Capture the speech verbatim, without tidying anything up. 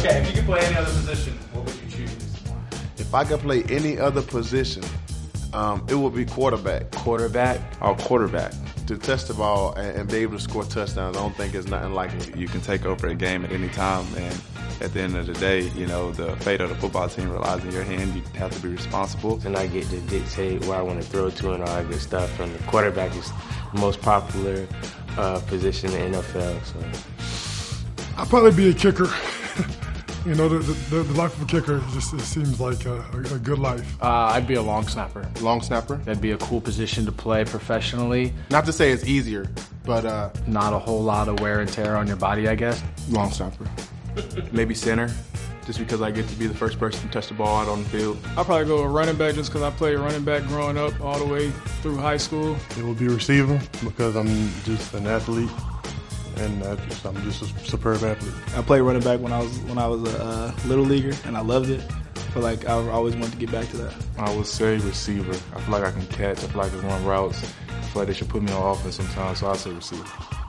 Okay, if you could play any other position, what would you choose? If I could play any other position, um, it would be quarterback. Quarterback? Oh, quarterback. To touch the ball and, and be able to score touchdowns, I don't think it's nothing like it. You can take over a game at any time, and at the end of the day, you know, the fate of the football team relies in your hand. You have to be responsible. And I get to dictate where I want to throw to and all that good stuff. And the quarterback is the most popular uh, position in the N F L. So I'll probably be a kicker. You know, the, the, the life of a kicker just it seems like a, a good life. Uh, I'd be a long snapper. Long snapper? That'd be a cool position to play professionally. Not to say it's easier, but uh, not a whole lot of wear and tear on your body, I guess. Long snapper. Maybe center, just because I get to be the first person to touch the ball out on the field. I'll probably go with running back just because I played running back growing up all the way through high school. It will be receiver because I'm just an athlete. And I just, I'm just a superb athlete. I played running back when I was when I was a uh, little leaguer, and I loved it. But like I always wanted to get back to that. I would say receiver. I feel like I can catch. I feel like I can run routes. I feel like they should put me on offense sometimes, so I'll say receiver.